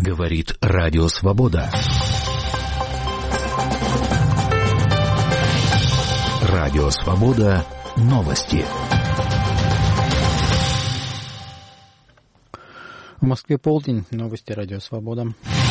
Говорит Радио Свобода. Радио Свобода. Новости. В Москве полдень. Новости Радио Свобода.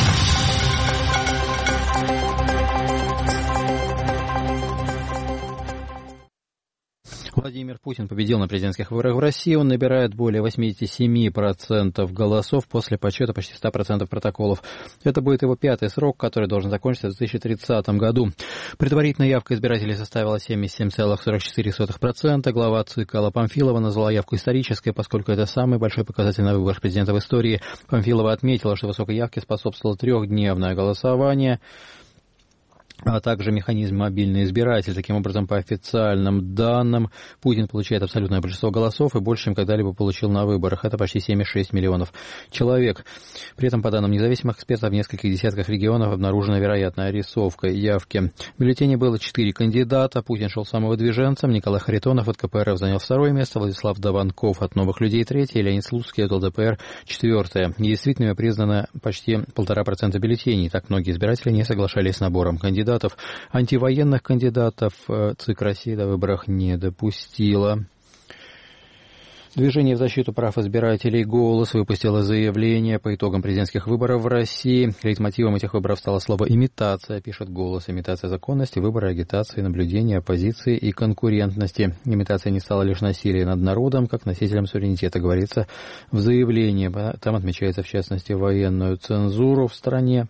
Владимир Путин победил на президентских выборах в России. Он набирает более 87% голосов после подсчета почти 100% протоколов. Это будет его пятый срок, который должен закончиться в 2030 году. Предварительная явка избирателей составила 77,44%. Глава ЦИК Алла Памфилова назвала явку исторической, поскольку это самый большой показатель на выборах президента в истории. Памфилова отметила, что высокой явке способствовало трехдневное голосование, а также механизм «мобильный избиратель». Таким образом, по официальным данным, Путин получает абсолютное большинство голосов и больше, чем когда-либо получил на выборах. Это почти 7,6 миллионов человек. При этом, по данным независимых экспертов, в нескольких десятках регионов обнаружена вероятная рисовка явки. В бюллетене было 4 кандидата. Путин шел самовыдвиженцем. Николай Харитонов от КПРФ занял второе место. Владислав Даванков от «Новых людей» третье. Леонид Слуцкий от ЛДПР четвертое. Недействительными признано почти 1,5% бюллетеней. Так многие избиратели не соглашались с набором кандидатов. Антивоенных кандидатов ЦИК России до выборов не допустила. Движение в защиту прав избирателей «Голос» выпустило заявление по итогам президентских выборов в России. Лейтмотивом этих выборов стало слово «имитация», пишет «Голос». Имитация законности, выбора, агитации, наблюдения, оппозиции и конкурентности. Имитация не стала лишь насилием над народом, как носителем суверенитета, говорится в заявлении. Там отмечается, в частности, военную цензуру в стране.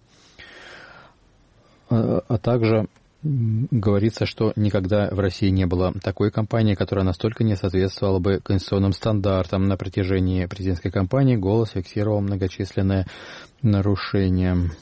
А также говорится, что никогда в России не было такой кампании, которая настолько не соответствовала бы конституционным стандартам. На протяжении президентской кампании «Голос» фиксировал многочисленные нарушения.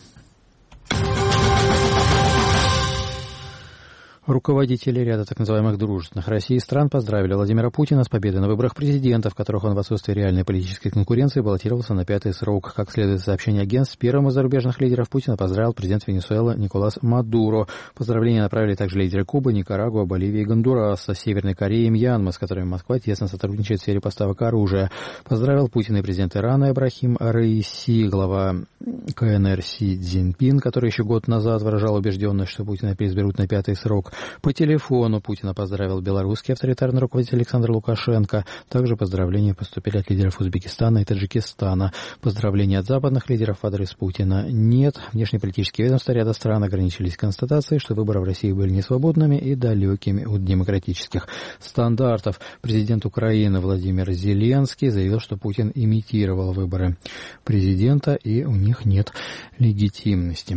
Руководители ряда так называемых дружественных России стран поздравили Владимира Путина с победой на выборах президента, в которых он в отсутствии реальной политической конкуренции баллотировался на пятый срок. Как следует из сообщения агентств, первым из зарубежных лидеров Путина поздравил президент Венесуэлы Николас Мадуро. Поздравления направили также лидеры Кубы, Никарагуа, Боливии и Гондураса, Северной Кореи и Мьянмы, с которыми Москва тесно сотрудничает в сфере поставок оружия. Поздравил Путина и президент Ирана Ибрахим Раиси, глава КНР Си Цзиньпин, который еще год назад выражал убежденность, что Путина переизберут на пятый срок. По телефону Путина поздравил белорусский авторитарный руководитель Александр Лукашенко. Также поздравления поступили от лидеров Узбекистана и Таджикистана. Поздравления от западных лидеров в адрес Путина нет. Внешнеполитические ведомства ряда стран ограничились констатацией, что выборы в России были несвободными и далекими от демократических стандартов. Президент Украины Владимир Зеленский заявил, что Путин имитировал выборы президента и у них нет легитимности.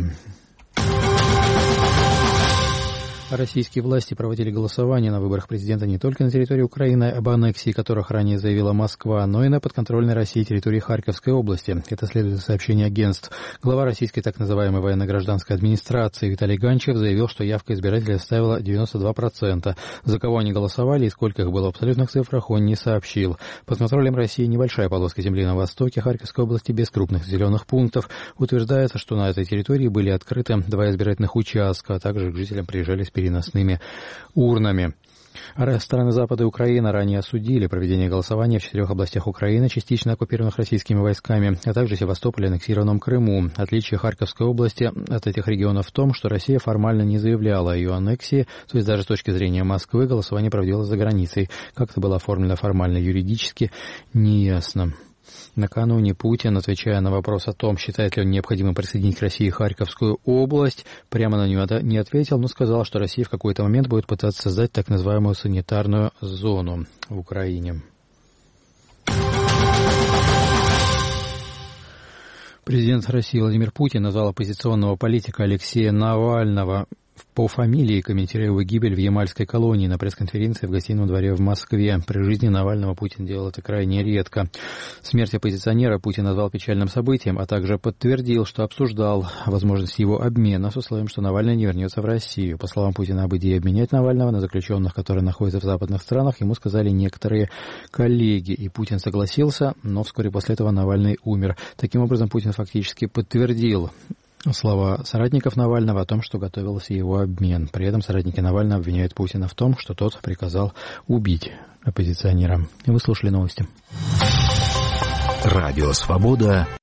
Российские власти проводили голосование на выборах президента не только на территории Украины, об аннексии которых ранее заявила Москва, но и на подконтрольной России территории Харьковской области. Это следует из сообщений агентств. Глава российской так называемой военно-гражданской администрации Виталий Ганчев заявил, что явка избирателей составила 92%. За кого они голосовали и сколько их было в абсолютных цифрах, он не сообщил. Под контролем России небольшая полоска земли на востоке Харьковской области без крупных населенных пунктов. Утверждается, что на этой территории были открыты 2 избирательных участка, а также к жителям приезжали с переносными урнами. Страны Запада и Украины ранее осудили проведение голосования в 4 областях Украины, частично оккупированных российскими войсками, а также Севастополе и аннексированном Крыму. Отличие Харьковской области от этих регионов в том, что Россия формально не заявляла о ее аннексии, то есть даже с точки зрения Москвы голосование проводилось за границей. Как это было оформлено формально юридически, неясно. Накануне Путин, отвечая на вопрос о том, считает ли он необходимым присоединить к России Харьковскую область, прямо на нее не ответил, но сказал, что Россия в какой-то момент будет пытаться создать так называемую санитарную зону в Украине. Президент России Владимир Путин назвал оппозиционного политика Алексея Навального по фамилии, комментируя его гибель в ямальской колонии на пресс-конференции в Гостином дворе в Москве. При жизни Навального Путин делал это крайне редко. Смерть оппозиционера Путин назвал печальным событием, а также подтвердил, что обсуждал возможность его обмена с условием, что Навальный не вернется в Россию. По словам Путина, об идее обменять Навального на заключенных, которые находятся в западных странах, ему сказали некоторые коллеги, и Путин согласился, но вскоре после этого Навальный умер. Таким образом, Путин фактически подтвердил слова соратников Навального о том, что готовился его обмен. При этом соратники Навального обвиняют Путина в том, что тот приказал убить оппозиционера. И вы слушали новости. Радио «Свобода».